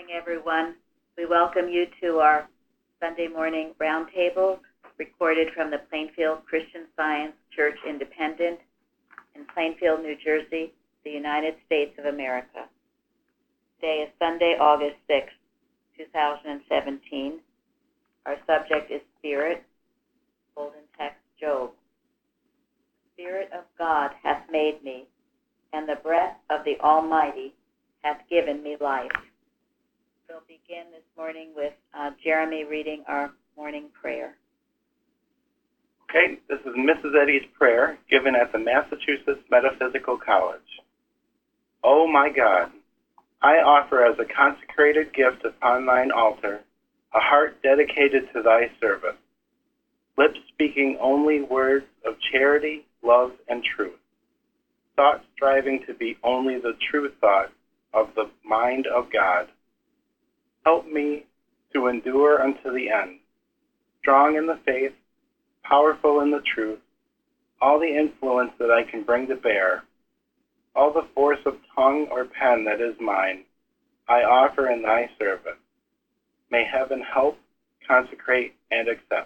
morning, everyone. We welcome you to our Sunday morning roundtable recorded from the Plainfield Christian Science Church Independent in Plainfield, New Jersey, the United States of America. Today is Sunday, August 6, 2017. Our subject is Spirit, Golden Text, Job. The Spirit of God hath made me, and the breath of the Almighty hath given me life. We'll begin this morning with Jeremy reading our morning prayer. Okay, this is Mrs. Eddy's prayer given at the Massachusetts Metaphysical College. O my God, I offer as a consecrated gift upon thine altar a heart dedicated to thy service, lips speaking only words of charity, love, and truth, thoughts striving to be only the true thought of the mind of God. Help me to endure unto the end, strong in the faith, powerful in the truth, all the influence that I can bring to bear, all the force of tongue or pen that is mine, I offer in thy service. May heaven help, consecrate, and accept.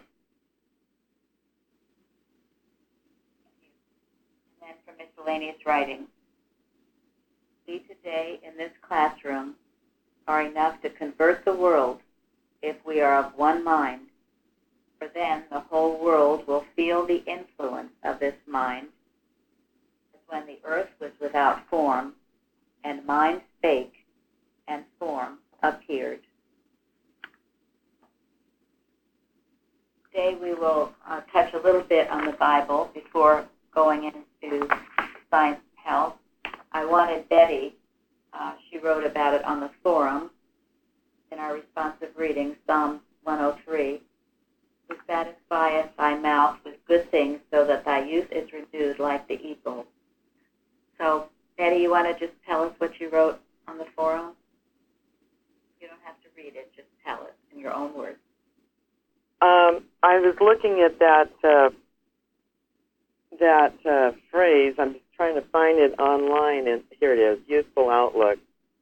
And then for miscellaneous writing. We today in this classroom are enough to convert the world if we are of one mind, for then the whole world will feel the influence of this mind, as when the earth was without form, and mind spake, and form appeared. Today we will touch a little bit on the Bible before going into science and health. I wanted Betty, she wrote about it on the forum in our responsive reading, Psalm 103, who satisfieth thy mouth with good things so that thy youth is renewed like the eagle. So, Betty, you want to just tell us what you wrote on the forum? You don't have to read it, just tell it in your own words. I was looking at that phrase. I'm just trying to find it online, and here it is, Youthful Outlook.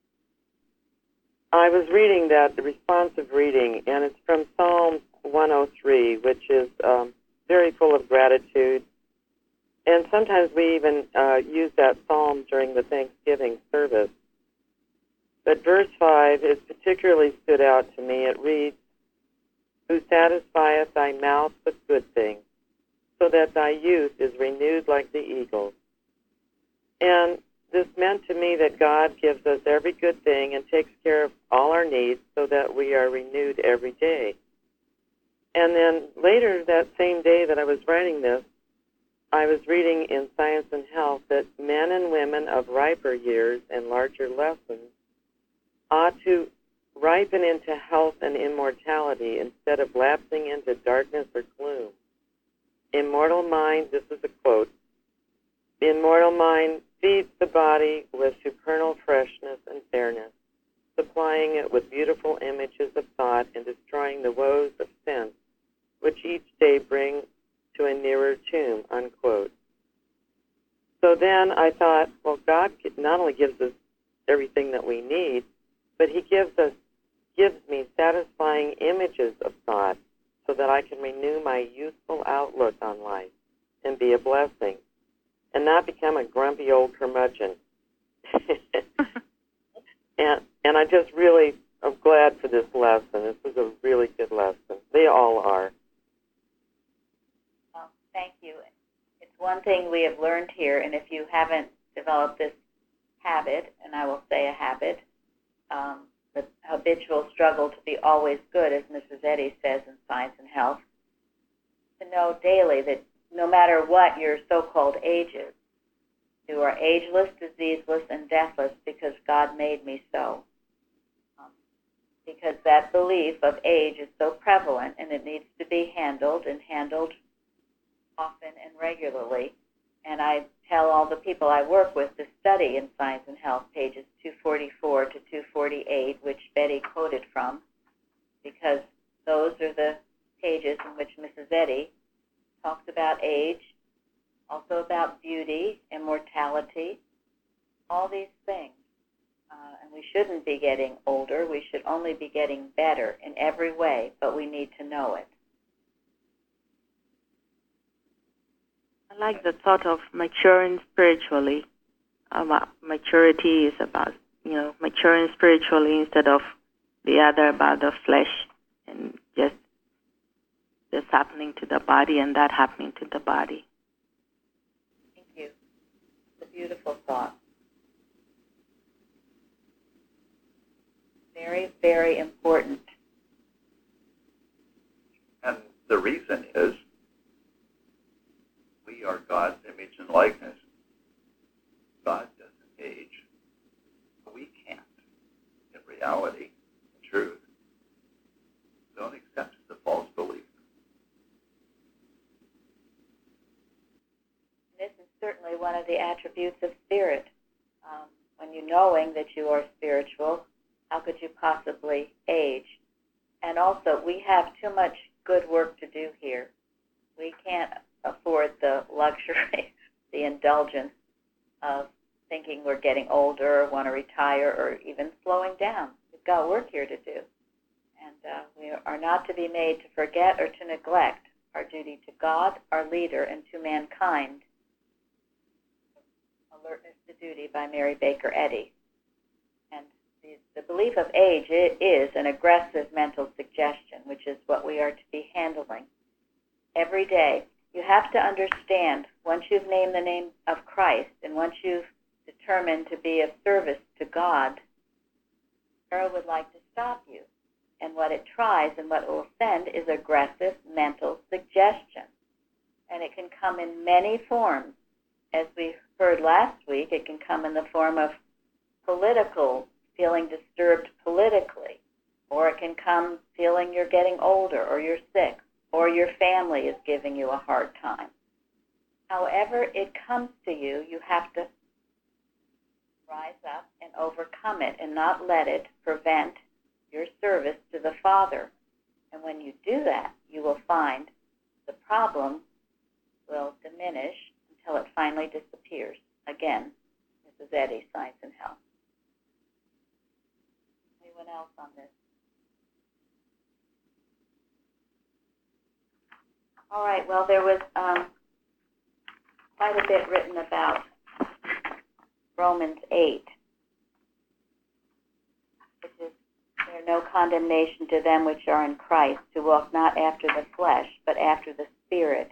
I was reading that, the responsive reading, and it's from Psalm 103, which is very full of gratitude. And sometimes we even use that psalm during the Thanksgiving service. But verse 5 is particularly stood out to me. It reads, who satisfieth thy mouth with good things, so that thy youth is renewed like the eagles. And this meant to me that God gives us every good thing and takes care of all our needs so that we are renewed every day. And then later that same day that I was writing this, I was reading in Science and Health that men and women of riper years and larger lessons ought to ripen into health and immortality instead of lapsing into darkness or gloom. Immortal mind, this is a quote, the immortal mind feeds the body with supernal freshness and fairness, supplying it with beautiful images of thought and destroying the woes of sense, which each day bring to a nearer tomb, unquote. So then I thought, well, God not only gives us everything that we need, but he gives me satisfying images of thought so that I can renew my youthful outlook on life and be a blessing and not become a grumpy old curmudgeon. and I just really am glad for this lesson. This is a really good lesson. They all are. Well, thank you. It's one thing we have learned here, and if you haven't developed this habit, and I will say a habit, the habitual struggle to be always good, as Mrs. Eddy says in Science and Health, to know daily that no matter what your so-called age is, you are ageless, diseaseless, and deathless because God made me so. Because that belief of age is so prevalent and it needs to be handled and handled often and regularly. And I tell all the people I work with to study in Science and Health, pages 244 to 248, which Betty quoted from, because those are the pages in which Mrs. Eddy talks about age, also about beauty, immortality, all these things. And we shouldn't be getting older. We should only be getting better in every way, but we need to know it. I like the thought of maturing spiritually. Maturity is about, maturing spiritually instead of the other about the flesh and just this happening to the body and that happening to the body. Thank you. It's a beautiful thought. Very, very important. And the reason is we are God's image and likeness. God doesn't age. We can't. In reality, in truth, don't accept the false belief. This is certainly one of the attributes of spirit. When you knowing that you are spiritual, how could you possibly age? And also, we have too much good work to do here. We can't afford the luxury, the indulgence of thinking we're getting older or want to retire or even slowing down. We've got work here to do. And we are not to be made to forget or to neglect our duty to God, our leader, and to mankind. Alertness to Duty by Mary Baker Eddy. And the belief of age is an aggressive mental suggestion, which is what we are to be handling every day. You have to understand, once you've named the name of Christ and once you've determined to be of service to God, Sarah would like to stop you. And what it tries and what it will send is aggressive mental suggestion. And it can come in many forms. As we heard last week, it can come in the form of political, feeling disturbed politically, or it can come feeling you're getting older or you're sick, or your family is giving you a hard time. However it comes to you, you have to rise up and overcome it and not let it prevent your service to the Father. And when you do that, you will find the problem will diminish until it finally disappears. Again, Mrs. Eddy, Science and Health. Anyone else on this? All right, well, there was quite a bit written about Romans 8, which is, there no condemnation to them which are in Christ, who walk not after the flesh, but after the Spirit.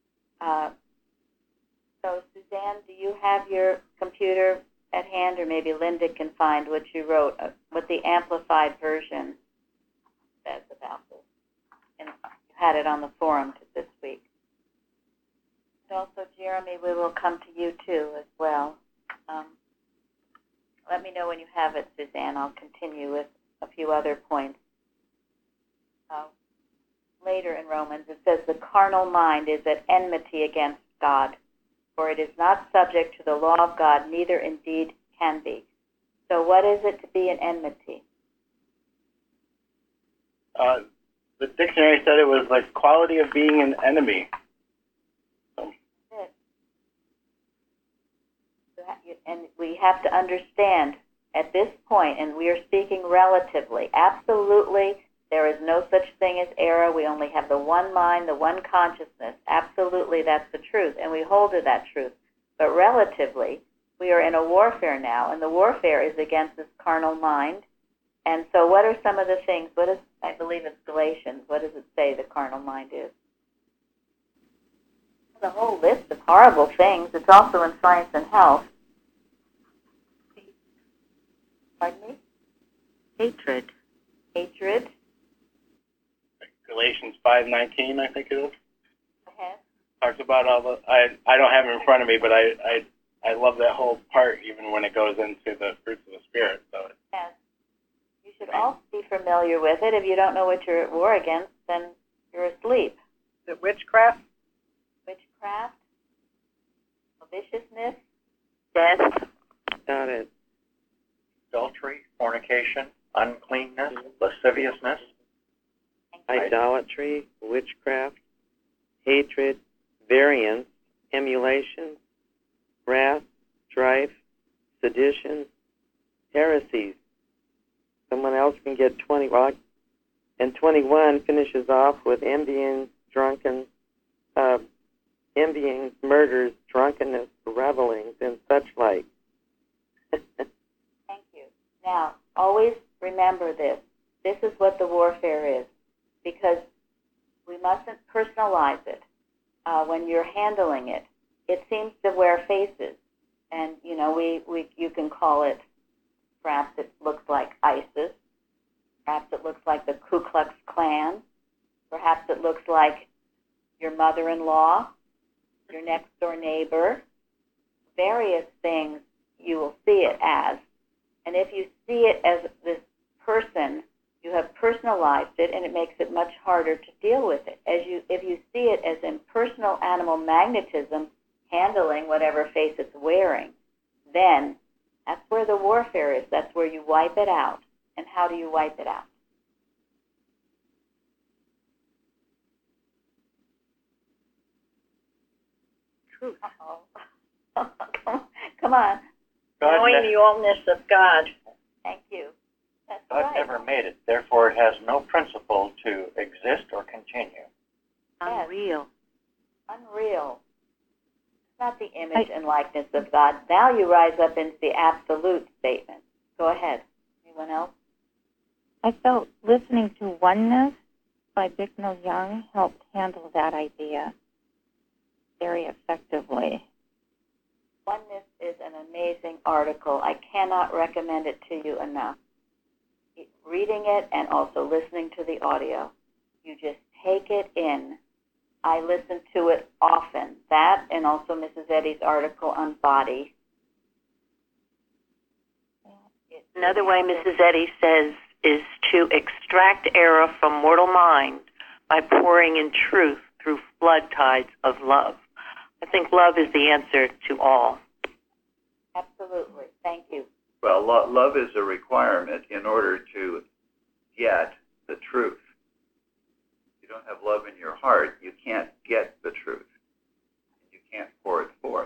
So, Suzanne, do you have your computer at hand, or maybe Linda can find what you wrote, what the Amplified Version says about this? And you had it on the forum this week. And also, Jeremy, we will come to you, too, as well. Let me know when you have it, Suzanne. I'll continue with a few other points. Later in Romans, it says, the carnal mind is at enmity against God, for it is not subject to the law of God, neither indeed can be. So what is it to be an enmity? The dictionary said it was like quality of being an enemy. And we have to understand at this point, and we are speaking relatively, absolutely, there is no such thing as error. We only have the one mind, the one consciousness. Absolutely, that's the truth, and we hold to that truth. But relatively, we are in a warfare now, and the warfare is against this carnal mind. And so what are some of the things? What is, I believe it's Galatians, what does it say the carnal mind is? There's a whole list of horrible things. It's also in Science and Health. Pardon me? Hatred. Hatred. Galatians 5:19, I think it is. Go ahead. Talks about all the. I don't have it in front of me, but I love that whole part, even when it goes into the fruits of the Spirit. So. Yes. You should all be familiar with it. If you don't know what you're at war against, then you're asleep. Is it witchcraft? Witchcraft. Viciousness. Death. Got it. Adultery, fornication, uncleanness, lasciviousness, Idolatry, witchcraft, hatred, variance, emulation, wrath, strife, sedition, heresies. Someone else can get 20. Well, and 21 finishes off with envyings, murders, drunkenness, revelings, and such like. Thank you. Now, always remember this. This is what the warfare is, because we mustn't personalize it. When you're handling it, it seems to wear faces, and you know you can call it. Perhaps it looks like ISIS. Perhaps it looks like the Ku Klux Klan. Perhaps it looks like your mother-in-law, your next-door neighbor. Various things you will see it as. And if you see it as this person, you have personalized it, and it makes it much harder to deal with it. If you see it as impersonal animal magnetism handling whatever face it's wearing, then that's where the warfare is. That's where you wipe it out. And how do you wipe it out? Truth. Uh-oh. Come on. Knowing the allness of God. Thank you. That's God right. never made it. Therefore, it has no principle to exist or continue. Unreal. Unreal. It's not the image and likeness of God. Now you rise up into the absolute statement. Go ahead. Anyone else? I felt listening to Oneness by Bicknell Young helped handle that idea very effectively. Oneness is an amazing article. I cannot recommend it to you enough. Reading it and also listening to the audio. You just take it in. I listen to it often. That and also Mrs. Eddy's article on body. Another way Mrs. Eddy says is to extract error from mortal mind by pouring in truth through flood tides of love. I think love is the answer to all. Absolutely. Thank you. Well, love is a requirement in order to get the truth. If you don't have love in your heart, you can't get the truth. You can't pour it forth.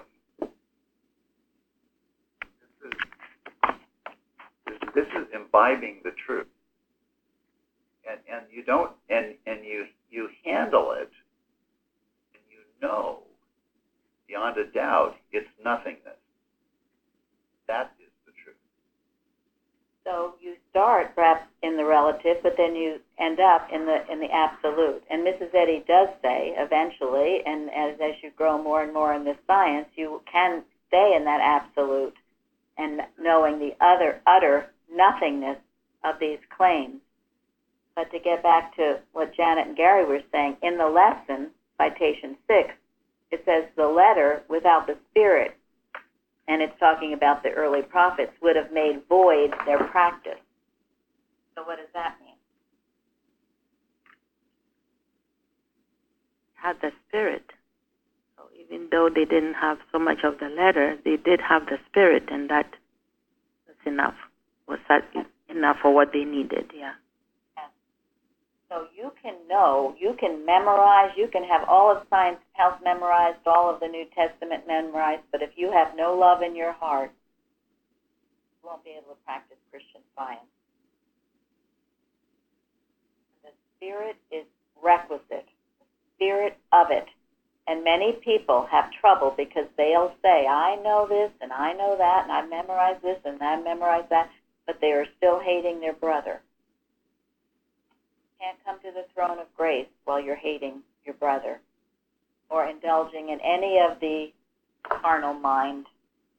This is imbibing the truth. And you don't, and you handle it, and you know, beyond a doubt, it's nothingness. That is the truth. So you start perhaps in the relative, but then you end up in the absolute. And Mrs. Eddy does say eventually, and as you grow more and more in this science, you can stay in that absolute and knowing the utter nothingness of these claims. But to get back to what Janet and Gary were saying, in the lesson, citation 6, it says the letter without the spirit, and it's talking about the early prophets, would have made void their practice. So what does that mean? Had the spirit. So even though they didn't have so much of the letter, they did have the spirit, and that's enough. Was that enough for what they needed? Yeah. So you can know, you can memorize, you can have all of Science Health memorized, all of the New Testament memorized, but if you have no love in your heart, you won't be able to practice Christian Science. The Spirit is requisite, the Spirit of it. And many people have trouble because they'll say, I know this and I know that and I memorized this and I memorized that, but they are still hating their brother. You can't come to the throne of grace while you're hating your brother or indulging in any of the carnal mind.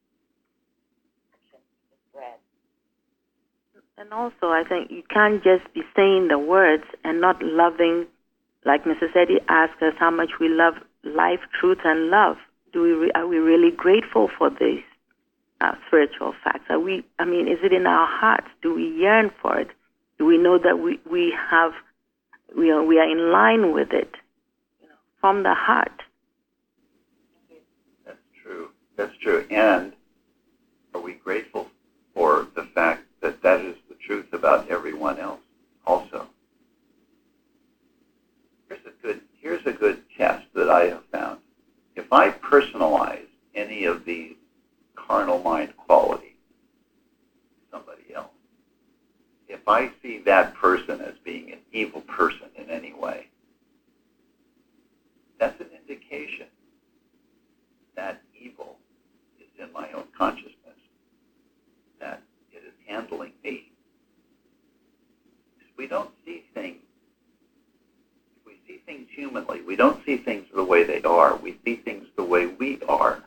And also, I think you can't just be saying the words and not loving, like Mrs. Eddy asked us how much we love life, truth, and love. Are we really grateful for these spiritual facts? Is it in our hearts? Do we yearn for it? Do we know that we are in line with it, from the heart? That's true. That's true. And are we grateful for the fact that that is the truth about everyone else also? Here's a good test that I have found. If I personalize any of these carnal mind qualities to somebody person as being an evil person in any way, that's an indication that evil is in my own consciousness, that it is handling me. If we don't see things, if we see things humanly, we don't see things the way they are, we see things the way we are.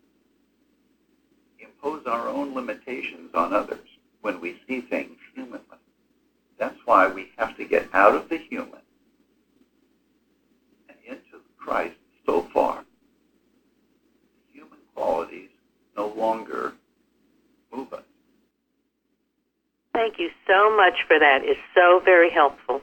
We impose our own limitations on others when we see things humanly. That's why we have to get out of the human and into Christ so far. The human qualities no longer move us. Thank you so much for that. It's so very helpful.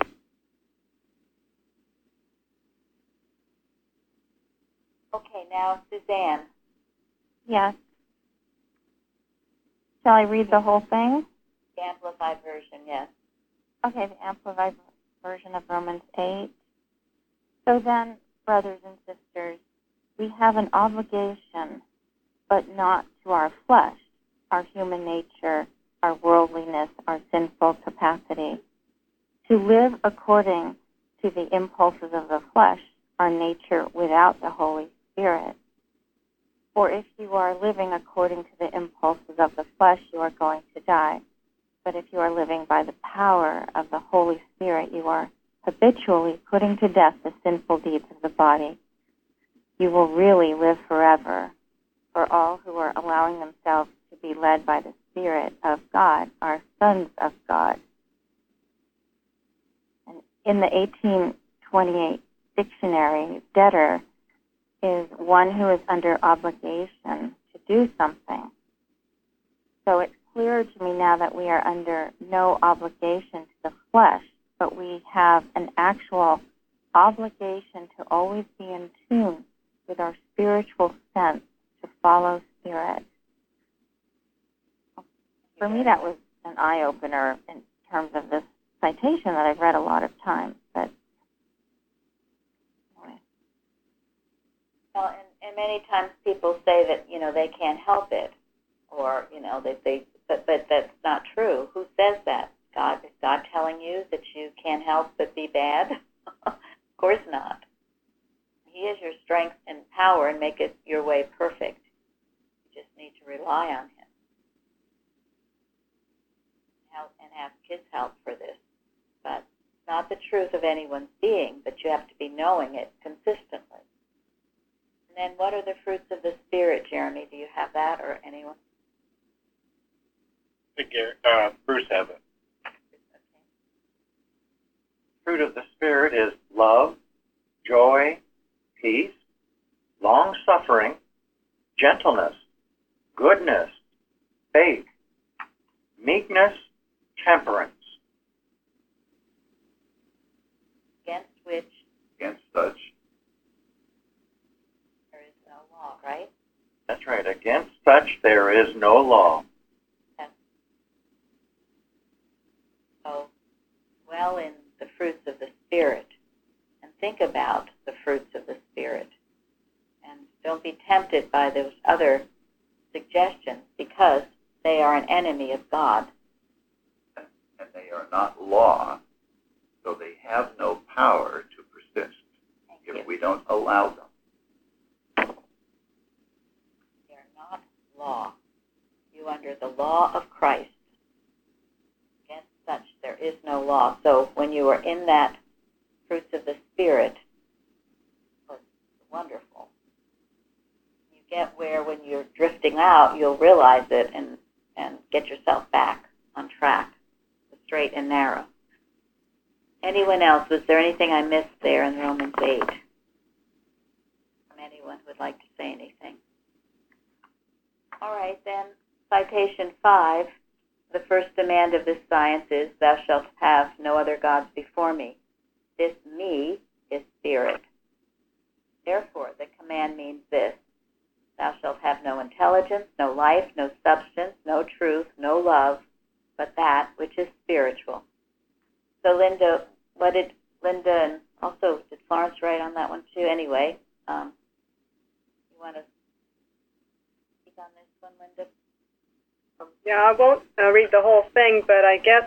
Okay, now Suzanne. Yes. Shall I read the whole thing? The Amplified Version, yes. Okay, the Amplified Version of Romans 8. So then, brothers and sisters, we have an obligation, but not to our flesh, our human nature, our worldliness, our sinful capacity, to live according to the impulses of the flesh, our nature without the Holy Spirit. For if you are living according to the impulses of the flesh, you are going to die. But if you are living by the power of the Holy Spirit, you are habitually putting to death the sinful deeds of the body. You will really live forever. For all who are allowing themselves to be led by the Spirit of God are sons of God. And in the 1828 dictionary, debtor is one who is under obligation to do something. So it's clear to me now that we are under no obligation to the flesh, but we have an actual obligation to always be in tune with our spiritual sense, to follow Spirit. For me, that was an eye-opener in terms of this citation that I've read a lot of times. But anyway. Well, and many times people say that, they can't help it, or, but that's not true. Who says that? God? Is God telling you that you can't help but be bad? Of course not. He is your strength and power and make it your way perfect. You just need to rely on Him. And ask His help for this. But it's not the truth of anyone's being, but you have to be knowing it consistently. And then what are the fruits of the Spirit, Jeremy? Do you have that, or anyone? Bruce have it. Fruit of the Spirit is love, joy, peace, long-suffering, gentleness, goodness, faith, meekness, temperance. Against which Against such, there is no law, right? That's right. Against such there is no law. Yes. So, dwell in the fruits of the Spirit and think about the fruits of the Spirit. And don't be tempted by those other suggestions, because they are an enemy of God. and they are not law, so they have no power to persist if we don't allow them. They are not law. You under the law of Christ. Against such there is no law. So when you are in that fruits of the Spirit, it's wonderful. You get where when you're drifting out, you'll realize it and get yourself back on track, straight and narrow. Anyone else? Was there anything I missed there in Romans 8? From anyone who would like to say anything? All right, then, citation 5. The first demand of this science is, thou shalt have no other gods before me. This me is spirit. Therefore, the command means this: thou shalt have no intelligence, no life, no substance, no truth, no love, but that which is spiritual. So Linda, what did Linda and also did Florence write on that one too? Anyway, you want to speak on this one, Linda? Yeah, I won't read the whole thing, but I guess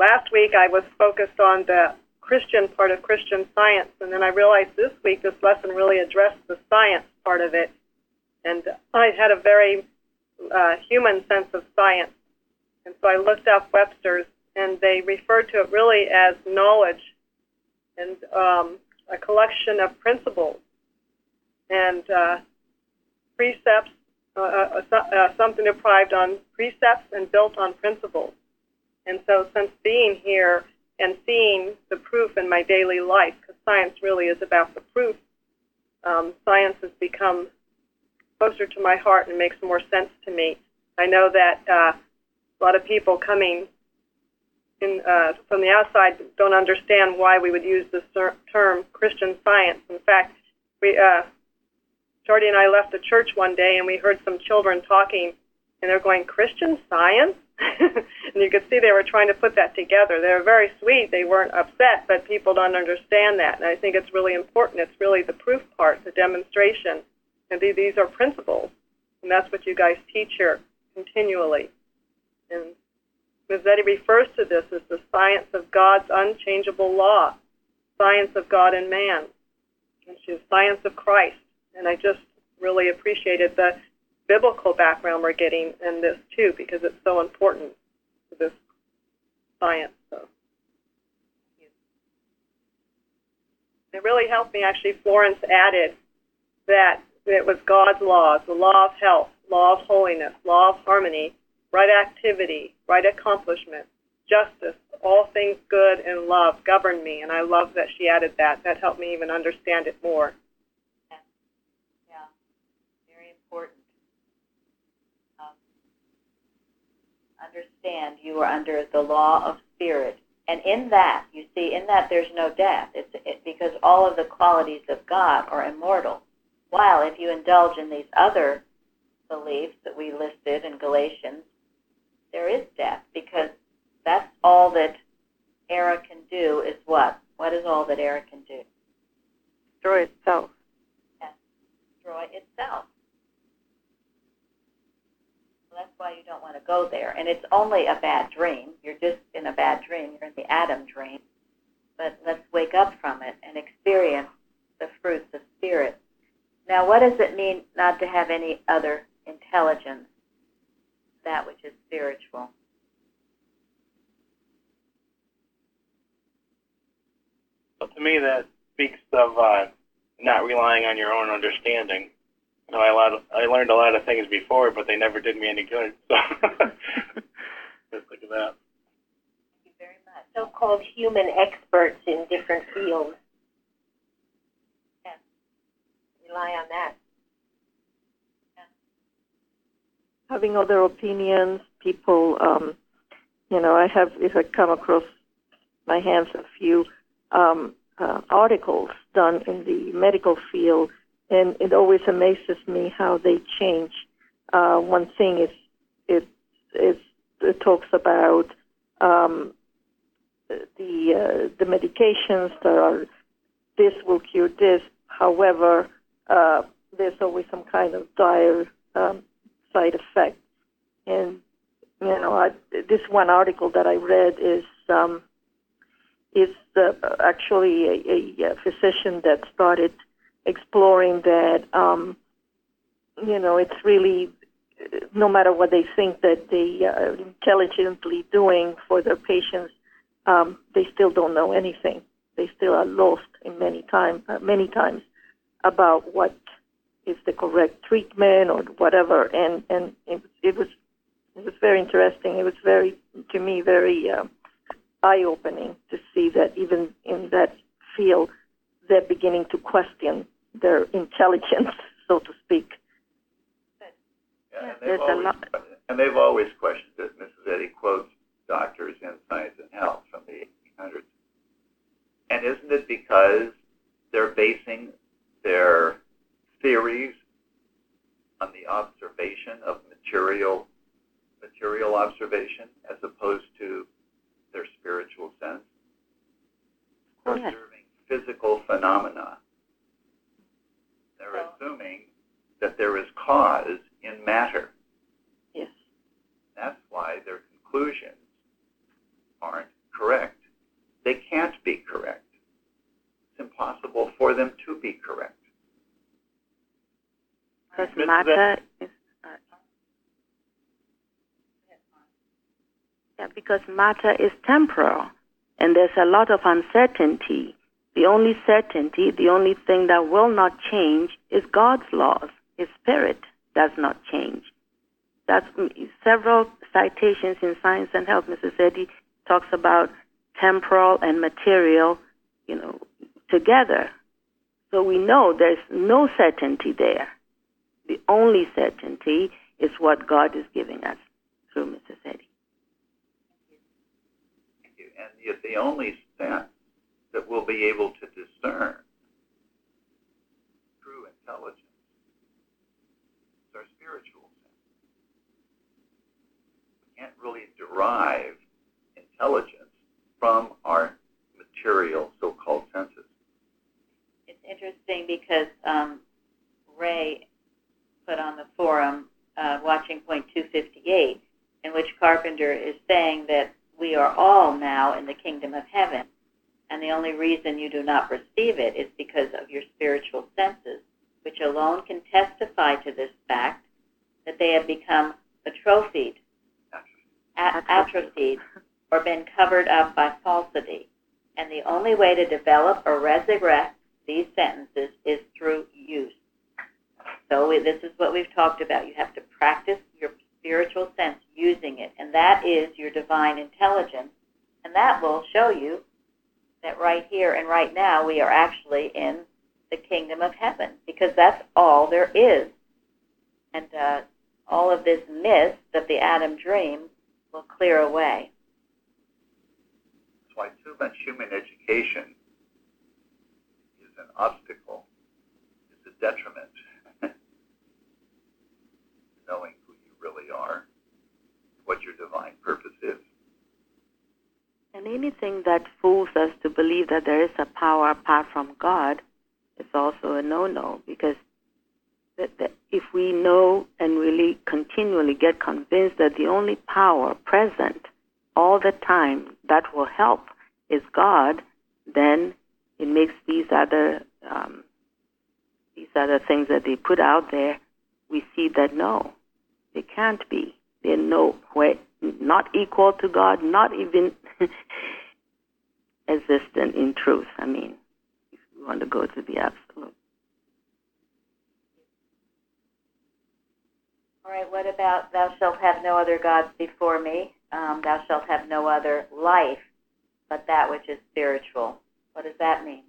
last week I was focused on the Christian part of Christian Science, and then I realized this week this lesson really addressed the science part of it. And I had a very human sense of science. And so I looked up Webster's, and they referred to it really as knowledge and a collection of principles and precepts, something deprived on precepts and built on principles. And so since being here and seeing the proof in my daily life, because science really is about the proof, science has become closer to my heart and makes more sense to me. I know that a lot of people coming in from the outside don't understand why we would use this term Christian Science. In fact, Jordy and I left the church one day and we heard some children talking, and they're going, Christian Science? And you could see they were trying to put that together. They were very sweet. They weren't upset, but people don't understand that. And I think it's really important. It's really the proof part, the demonstration. And these are principles. And that's what you guys teach here continually. And Ms. Eddy refers to this as the science of God's unchangeable law, science of God and man, and she's science of Christ. And I just really appreciated the biblical background we're getting in this too, because it's so important to this science. So it really helped me. Actually, Florence added that it was God's laws, the law of health, law of holiness, law of harmony, right activity, right accomplishment, justice, all things good and love govern me. And I love that she added that. That helped me even understand it more. Yeah, very important. Understand you are under the law of spirit. And in that, you see, in that there's no death. It's because all of the qualities of God are immortal. While if you indulge in these other beliefs that we listed in Galatians, there is death, because that's all that error can do is what? What is all that error can do? Destroy itself. Yes, destroy itself. So that's why you don't want to go there. And it's only a bad dream. You're just in a bad dream. You're in the Adam dream. But let's wake up from it and experience the fruits of spirit. Now, what does it mean not to have any other intelligence, that which is spiritual? So to me, that speaks of not relying on your own understanding. You know, I learned a lot of things before, but they never did me any good. So just look at that. Thank you very much. So-called human experts in different fields. Yes. Rely on that. Having other opinions, people, I have come across my hands a few articles done in the medical field, and it always amazes me how they change. One thing is it talks about the medications that are, this will cure this. However, there's always some kind of dire side effect. And this one article that I read is actually a physician that started exploring that it's really, no matter what they think that they are intelligently doing for their patients, they still don't know anything. They still are lost in many times about what is the correct treatment or whatever. And it was very interesting. It was very eye-opening to see that even in that field, they're beginning to question their intelligence, so to speak. Yeah, and they've always questioned it. Mrs. Eddy quotes doctors in Science and Health from the 1800s. And isn't it because they're basing their theories on the observation of material observation as opposed to their spiritual sense? They're observing physical phenomena. They're assuming that there is cause in matter. Yes. That's why their conclusions aren't would be correct. Because Mrs. matter is because matter is temporal, and there's a lot of uncertainty. The only certainty, the only thing that will not change is God's laws. His spirit does not change. That's several citations in Science and Health. Mrs. Eddy talks about temporal and material, together. So we know there's no certainty there. The only certainty is what God is giving us through Mrs. Eddy. Thank you. And yet the only sense that we'll be able to discern true intelligence is our spiritual sense. We can't really derive intelligence from our material so-called senses. It's interesting because Ray put on the forum Watching Point 258, in which Carpenter is saying that we are all now in the kingdom of heaven, and the only reason you do not perceive it is because of your spiritual senses, which alone can testify to this fact that they have become atrophied, or been covered up by falsity. And the only way to develop or resurrect these sentences is through use. So this is what we've talked about. You have to practice your spiritual sense using it, and that is your divine intelligence, and that will show you that right here and right now we are actually in the kingdom of heaven, because that's all there is. And all of this mist of the Adam dream will clear away. That's why too much human education is an obstacle, is a detriment to knowing who you really are, what your divine purpose is. And anything that fools us to believe that there is a power apart from God is also a no-no, because if we know and really continually get convinced that the only power present all the time that will help is God, then it makes these other things that they put out there, we see that no, they can't be. They're no way, not equal to God, not even existent in truth. I mean, if we want to go to the absolute. All right, what about thou shalt have no other gods before me? Thou shalt have no other life but that which is spiritual. What does that mean?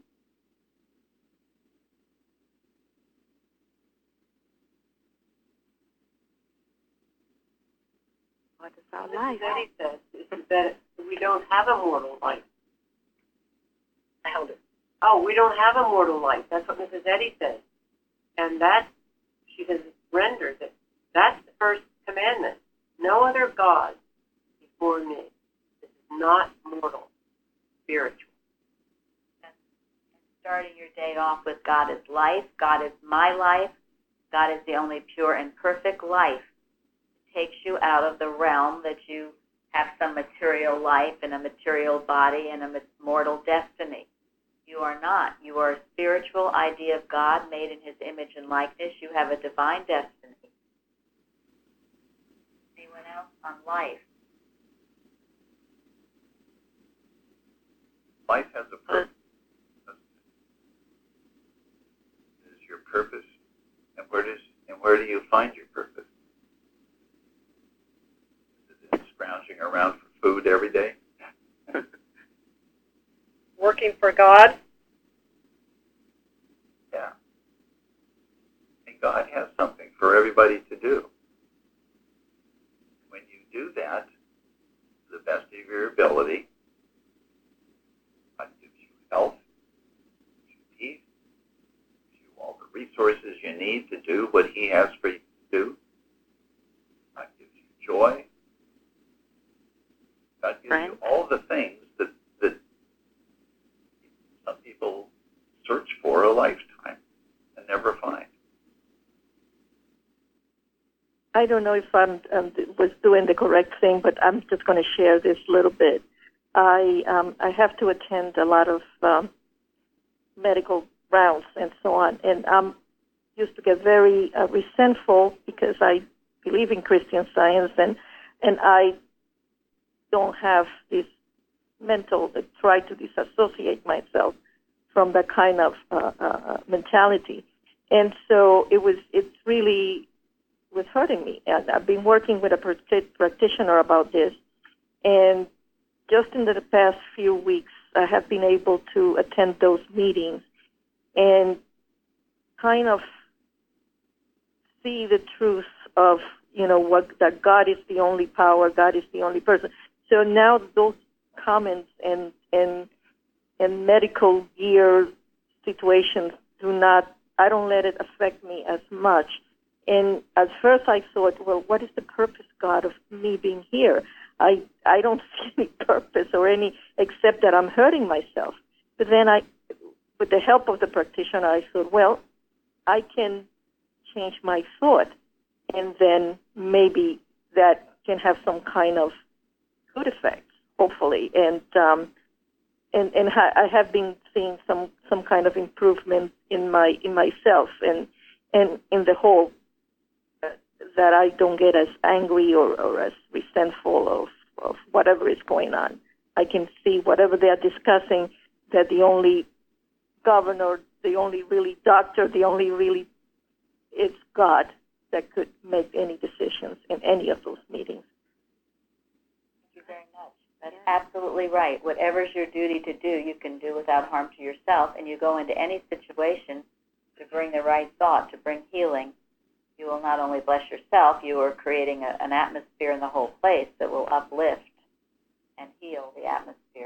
What is our life? Eddie says is that we don't have a mortal life. I held it. Oh, we don't have a mortal life. That's what Mrs. Eddy says. And that, she has rendered it. That's the first commandment. No other God before me. This is not mortal, spiritual. And starting your day off with God is life, God is my life, God is the only pure and perfect life. It takes you out of the realm that you have some material life and a material body and a mortal destiny. You are not. You are a spiritual idea of God made in his image and likeness. You have a divine destiny. Anyone else on life? Life has a purpose. It is your purpose. And where do you find your purpose? Is it scrounging around for food every day? Working for God? Yeah. And God has something for everybody to do. When you do that, to the best of your ability, God gives you health, gives you peace, gives you all the resources you need to do what he has for you to do. God gives you joy. God gives you all the things that some people search for a lifetime and never find. I don't know if I was doing the correct thing, but I'm just going to share this little bit. I have to attend a lot of medical rounds and so on. And I'm used to get very resentful because I believe in Christian Science, and I don't have this mental, try to disassociate myself from that kind of mentality. And so it really was hurting me. And I've been working with a practitioner about this, and just in the past few weeks, I have been able to attend those meetings and kind of see the truth of, that God is the only power, God is the only person. So now those comments and medical gear situations I don't let it affect me as much. And at first I thought, well, what is the purpose, God, of me being here? I don't see any purpose or any, except that I'm hurting myself. But then with the help of the practitioner, I thought, well, I can change my thought, and then maybe that can have some kind of good effect, hopefully. And I have been seeing some kind of improvement in myself and in the whole, that I don't get as angry or as resentful of whatever is going on. I can see whatever they are discussing, that the only governor, the only really doctor, it's God that could make any decisions in any of those meetings. Thank you very much. That's absolutely right. Whatever's your duty to do, you can do without harm to yourself, and you go into any situation to bring the right thought, to bring healing. You will not only bless yourself, you are creating an atmosphere in the whole place that will uplift and heal the atmosphere.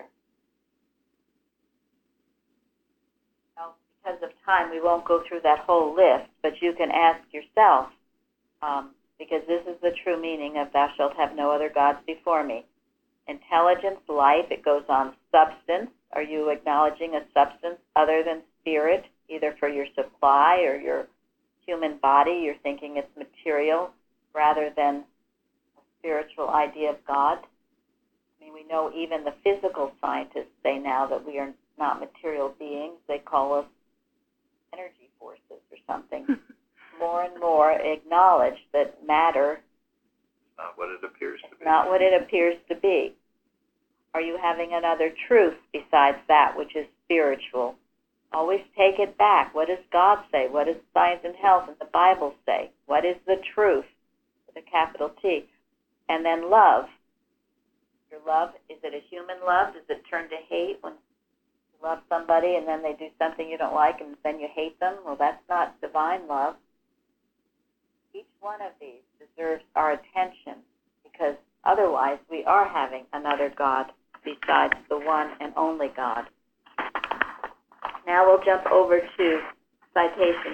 Now, because of time, we won't go through that whole list, but you can ask yourself, because this is the true meaning of thou shalt have no other gods before me. Intelligence, life, it goes on substance. Are you acknowledging a substance other than spirit, either for your supply or your human body? You're thinking it's material rather than a spiritual idea of God. I mean, we know even the physical scientists say now that we are not material beings. They call us energy forces or something. More and more acknowledge that matter is not what it appears to be. Not what it appears to be. Are you having another truth besides that which is spiritual? Always take it back. What does God say? What does Science and Health and the Bible say? What is the truth with a capital T? And then love. Your love, is it a human love? Does it turn to hate when you love somebody and then they do something you don't like and then you hate them? Well, that's not divine love. Each one of these deserves our attention, because otherwise we are having another God besides the one and only God. Now we'll jump over to citation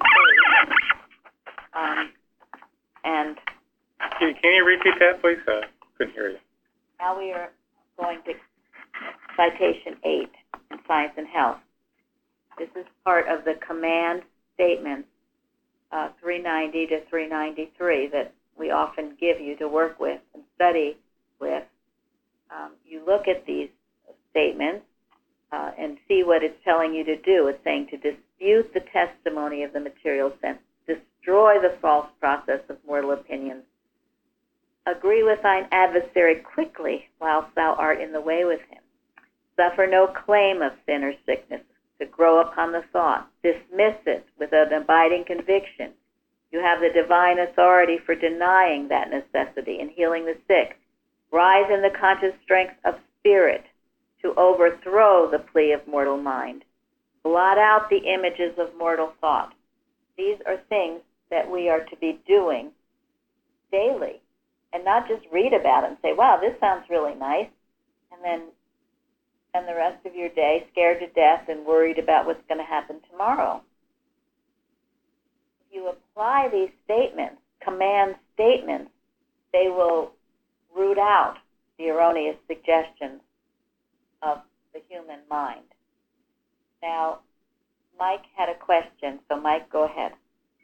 8. And Can you repeat that, please? Couldn't hear you. now we are going to citation 8 in Science and Health. This is part of the command statements 390 to 393 that we often give you to work with and study with. You look at these statements and see what it's telling you to do. It's saying to dispute the testimony of the material sense, destroy the false process of mortal opinions, agree with thine adversary quickly whilst thou art in the way with him, suffer no claim of sin or sickness to grow upon the thought, dismiss it with an abiding conviction. You have the divine authority for denying that necessity and healing the sick. Rise in the conscious strength of spirit to overthrow the plea of mortal mind. Blot out the images of mortal thought. These are things that we are to be doing daily, and not just read about it and say, wow, this sounds really nice, and then spend the rest of your day scared to death and worried about what's going to happen tomorrow. If you apply these statements, command statements, they will root out the erroneous suggestions of the human mind. Now, Mike had a question, so Mike, go ahead.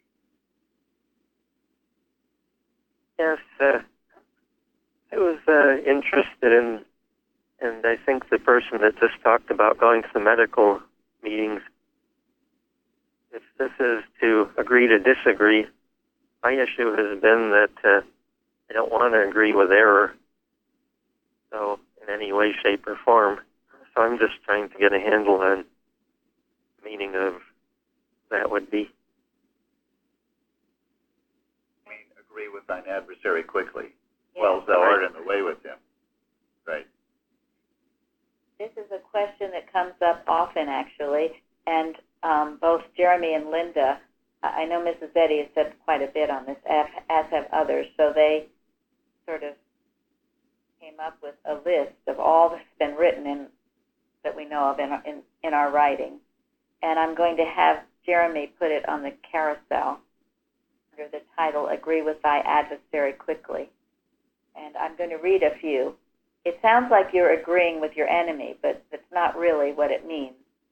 Yes, I was interested in, and I think the person that just talked about going to the medical meetings, this is to agree to disagree. My issue has been that I don't want to agree with error, so in any way, shape, or form. So I'm just trying to get a handle on the meaning of that would be. I mean, agree with thine adversary quickly, Yeah. while thou art in the way with him. Right. This is a question that comes up often, actually, and both Jeremy and Linda, I know Mrs. Eddy has said quite a bit on this, as have others, so they sort of came up with a list of all that's been written that we know of in our writing. And I'm going to have Jeremy put it on the carousel under the title, Agree with Thy Adversary Quickly. And I'm going to read a few. It sounds like you're agreeing with your enemy, but that's not really what it means.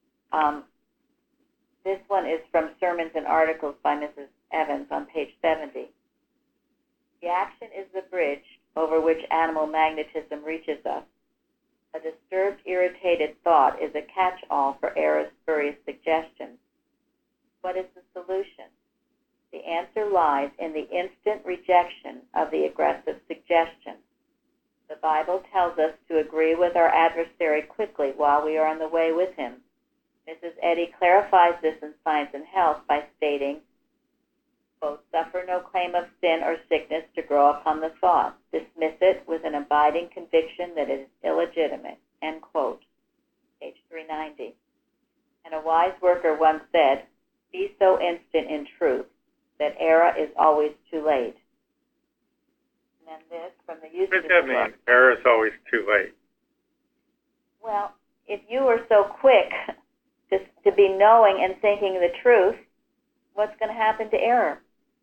This one is from Sermons and Articles by Mrs. Evans on page 70. The action is the bridge over which animal magnetism reaches us. A disturbed, irritated thought is a catch-all for error's spurious suggestions. What is the solution? The answer lies in the instant rejection of the aggressive suggestion. The Bible tells us to agree with our adversary quickly while we are on the way with him. Mrs. Eddy clarifies this in Science and Health by stating, quote, suffer no claim of sin or sickness to grow upon the thought. Dismiss it with an abiding conviction that it is illegitimate, end quote. Page 390. And a wise worker once said, be so instant in truth that error is always too late. And then this from the Usage What does that book. mean? Error is always too late. Well, if you were so quick to be knowing and thinking the truth, what's going to happen to error?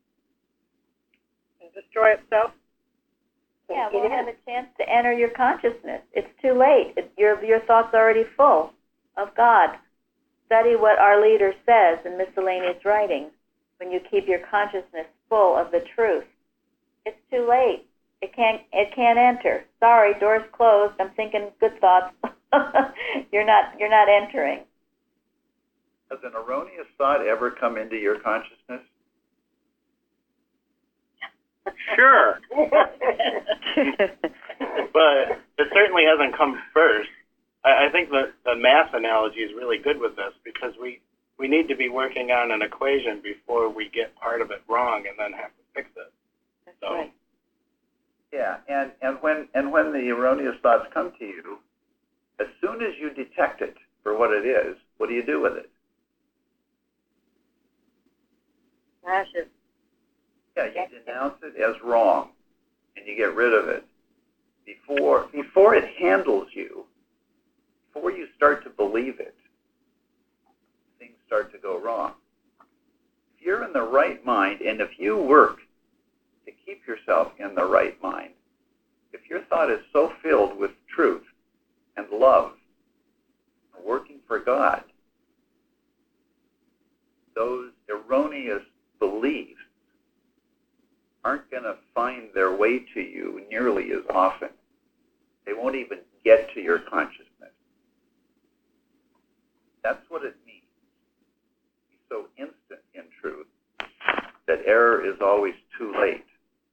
And destroy itself? Yeah, it won't have a chance to enter your consciousness. It's too late. Your thought's already full of God. Study what our leader says in miscellaneous writings. When you keep your consciousness full of the truth, it's too late. It can't enter. Sorry, door's closed. I'm thinking good thoughts. You're not entering. Has an erroneous thought ever come into your consciousness? Sure. But it certainly hasn't come first. I think the math analogy is really good with this because we need to be working on an equation before we get part of it wrong and then have to fix it. That's So, right. Yeah, and when the erroneous thoughts come to you, as soon as you detect it for what it is, what do you do with it? Smash it. Yeah, you denounce it as wrong, and you get rid of it. Before it handles you, before you start to believe it, things start to go wrong. If you're in the right mind, and if you work to keep yourself in the right mind, if your thought is so filled with truth and love, and working for God, those erroneous beliefs aren't going to find their way to you nearly as often. They won't even get to your consciousness. That's what it means. Be so instant in truth that error is always too late.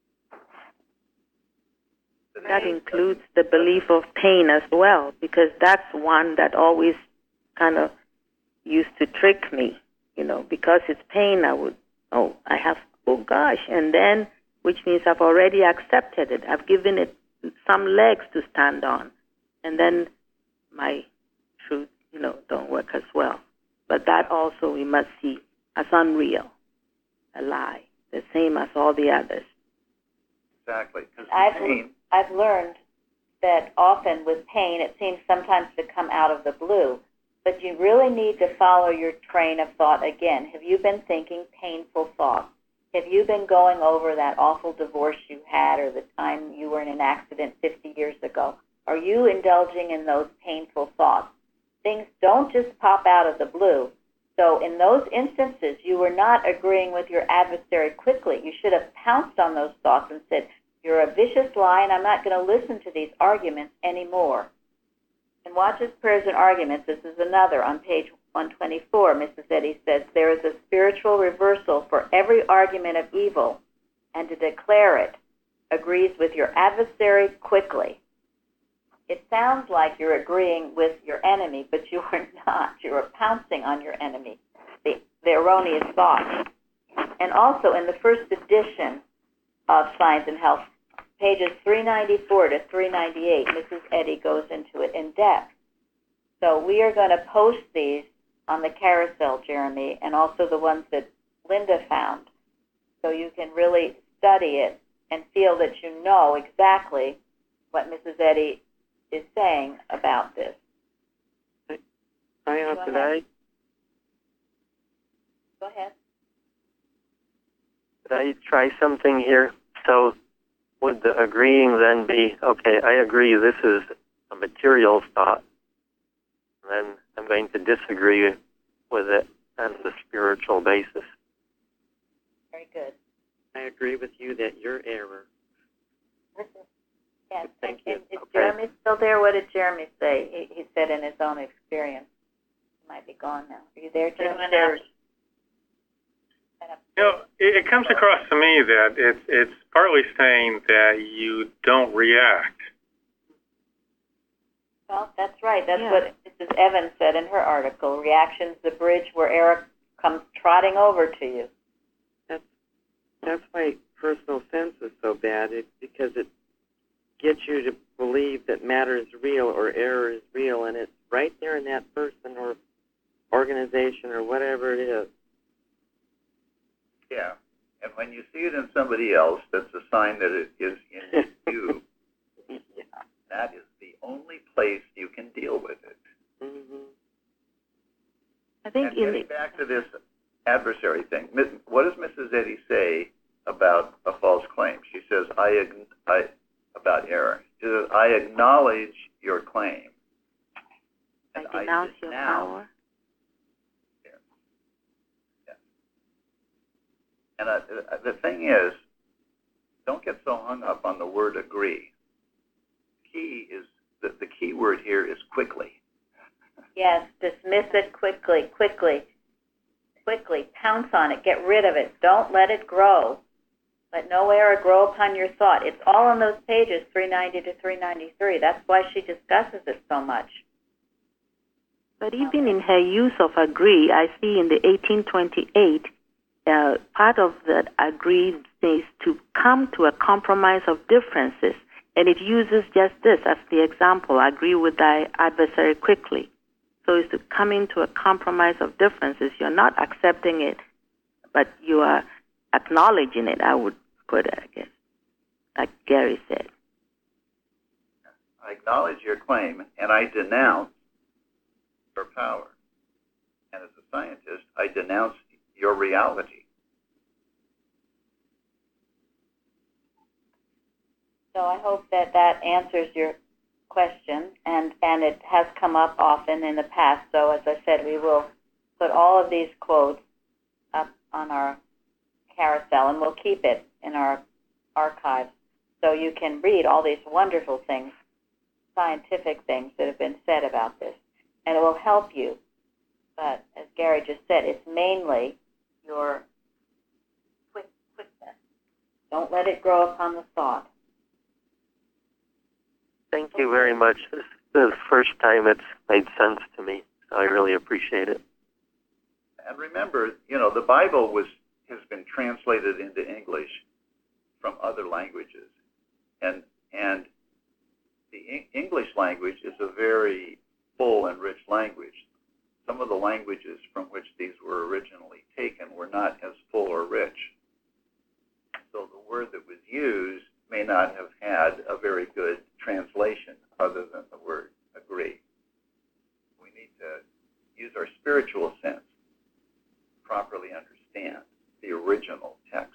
That includes the belief of pain as well, because that's one that always kind of used to trick me. You know, because it's pain, oh gosh, and then, which means I've already accepted it. I've given it some legs to stand on, and then my truth, don't work as well. But that also we must see as unreal, a lie, the same as all the others. Exactly. I've learned that often with pain, it seems sometimes to come out of the blue. But you really need to follow your train of thought again. Have you been thinking painful thoughts? Have you been going over that awful divorce you had or the time you were in an accident 50 years ago? Are you indulging in those painful thoughts? Things don't just pop out of the blue. So in those instances, you were not agreeing with your adversary quickly. You should have pounced on those thoughts and said, you're a vicious lie, and I'm not going to listen to these arguments anymore. And Watch's Prayers and Arguments, this is another on page 124, Mrs. Eddy says, there is a spiritual reversal for every argument of evil, and to declare it agrees with your adversary quickly. It sounds like you're agreeing with your enemy, but you are not. You are pouncing on your enemy, the erroneous thoughts. And also in the first edition of Science and Health, pages 394 to 398, Mrs. Eddy goes into it in depth. So we are going to post these on the carousel, Jeremy, and also the ones that Linda found, so you can really study it and feel that you know exactly what Mrs. Eddy is saying about this. Hi, Go today. Go ahead. Could I try something here? So would the agreeing then be, okay, I agree this is a material thought, and then I'm going to disagree with it on the spiritual basis? Very good. I agree with you that you're error. Yes. Thank you. Is Okay. Jeremy still there? What did Jeremy say? He said in his own experience. He might be gone now. Are you there, Jeremy? You know, it comes across to me that it's partly saying that you don't react. Well, that's right. That's what Mrs. Evans said in her article. Reaction's the bridge where Eric comes trotting over to you. That's why personal sense is so bad, because it gets you to believe that matter is real or error is real, and it's right there in that person or organization or whatever it is. Yeah. And when you see it in somebody else, that's a sign that it is in you. Yeah. That is the only place you can deal with it. Mm-hmm. I think And getting back to this adversary thing, what does Mrs. Eddy say about a false claim? She says, about error. She says, I acknowledge your claim. And I denounce your power. And the thing is, don't get so hung up on the word agree. Key is the key word here is quickly. Yes, dismiss it quickly. Pounce on it. Get rid of it. Don't let it grow. Let no error grow upon your thought. It's all on those pages, 390 to 393. That's why she discusses it so much. But even in her use of agree, I see in the 1828, part of that agree is to come to a compromise of differences. And it uses just this as the example, agree with thy adversary quickly. So it's to come into a compromise of differences. You're not accepting it, but you are acknowledging it, I would put it, I guess, like Gary said. I acknowledge your claim, and I denounce your power. And as a scientist, I denounce your reality. So I hope that that answers your question, and it has come up often in the past. So as I said, we will put all of these quotes up on our carousel, and we'll keep it in our archives so you can read all these wonderful things, scientific things that have been said about this, and it will help you. But as Gary just said, it's mainly your quickness. Don't let it grow upon the thought. Thank you very much. This is the first time it's made sense to me, so I really appreciate it. And remember, the Bible has been translated into English from other languages. And the English language is a very full and rich language. Some of the languages from which these were originally taken were not as full or rich. So the word that was used may not have had a very good translation other than the word agree. We need to use our spiritual sense to properly understand the original text.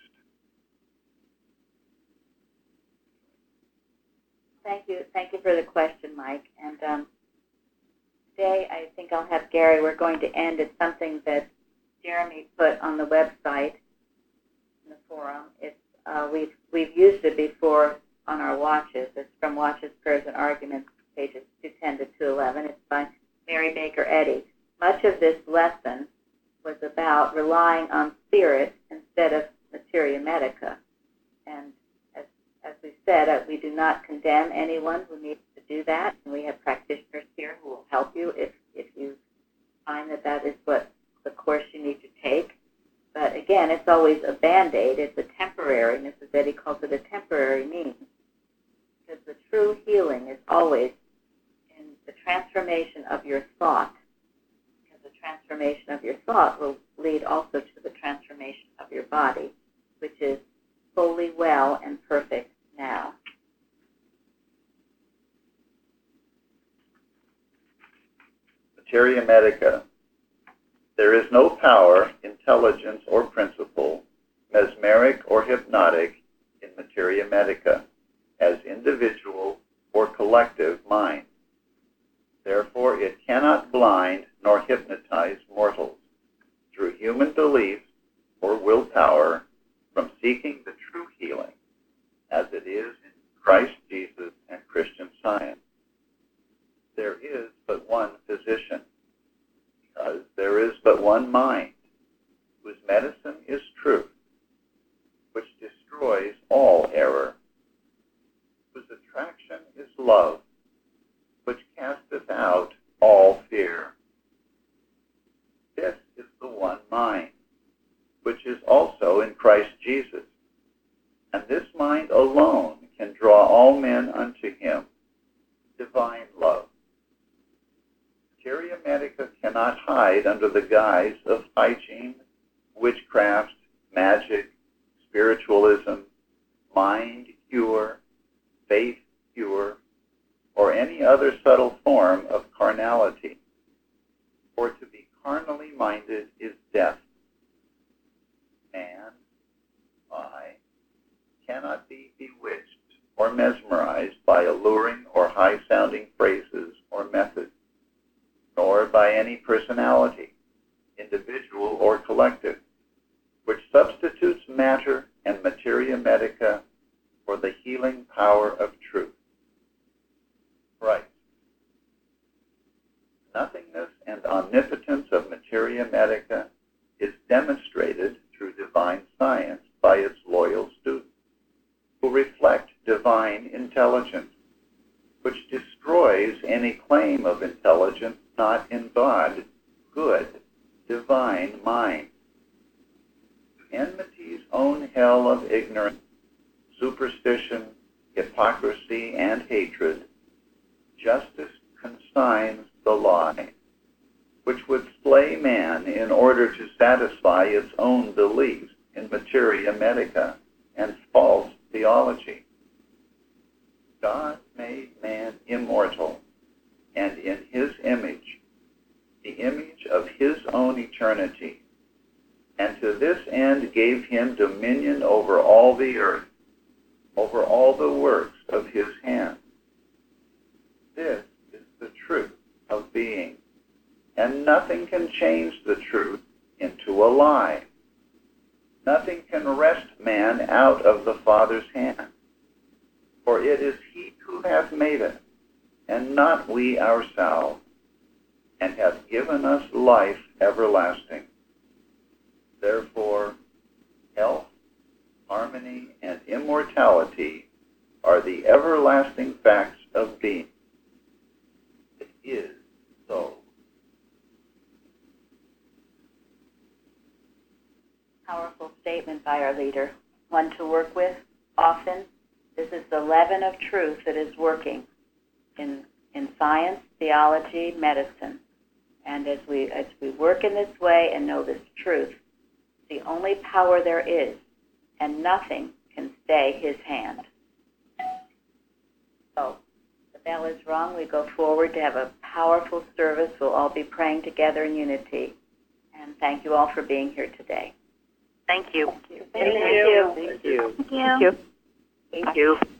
Thank you for the question, Mike. And today I think I'll have Gary, we're going to end at something that Jeremy put on the website, in the forum. It's we've used it before on our watches. It's from Watches, Prayers, and Arguments, pages 210 to 211. It's by Mary Baker Eddy. much of this lesson was about relying on spirit instead of materia medica. And as we said, we do not condemn anyone who needs to do that. And we have practitioners here who will help you if you find that that is what the course you need to take. But again, it's always a Band-Aid. It's a temporary, Mrs. Eddy calls it a temporary means. Because the true healing is always in the transformation of your thought. Because the transformation of your thought will lead also to the transformation of your body, which is fully well and perfect now. Materia medica. There is no power, intelligence, or principle, mesmeric or hypnotic, in materia medica, as individual or collective mind. Therefore, it cannot blind nor hypnotize mortals through human belief or willpower from seeking the true healing, as it is in Christ Jesus and Christian Science. There is but one physician, because there is but one mind, whose medicine is truth, which destroys all error, whose attraction is love, which casteth out all fear. This is the one mind, which is also in Christ Jesus, and this mind alone can draw all men unto him, divine love. Materia medica cannot hide under the guise of hygiene, witchcraft, magic, spiritualism, mind cure, faith cure, or any other subtle form of carnality. For to be carnally minded is death. Man, I, cannot be bewitched or mesmerized by alluring or high-sounding phrases or methods, nor by any personality, individual or collective, which substitutes matter and materia medica for the healing power of truth. Right. Nothingness and omnipotence of materia medica is demonstrated through divine science by its loyal students, who reflect divine intelligence, which destroys any claim of intelligence not in God, good, divine mind. Enmity's own hell of ignorance, superstition, hypocrisy, and hatred, justice consigns the lie, which would slay man in order to satisfy its own beliefs in materia medica and false theology. God made man immortal, and in his image, the image of his own eternity, and to this end gave him dominion over all the earth, over all the works of his hands. This is the truth of being, and nothing can change the truth into a lie. Nothing can wrest man out of the Father's hand, for it is he who hath made us, and not we ourselves, and hath given us life everlasting. Therefore, health, harmony, and immortality are the everlasting facts of being. It is so. Powerful statement by our leader, one to work with often. This is the leaven of truth that is working in science, theology, medicine. And as we work in this way and know this truth, the only power there is, and nothing can stay his hand. So, the bell is rung. We go forward to have a powerful service. We'll all be praying together in unity. And thank you all for being here today. Thank you. Thank you. Thank you. Thank you. Thank you.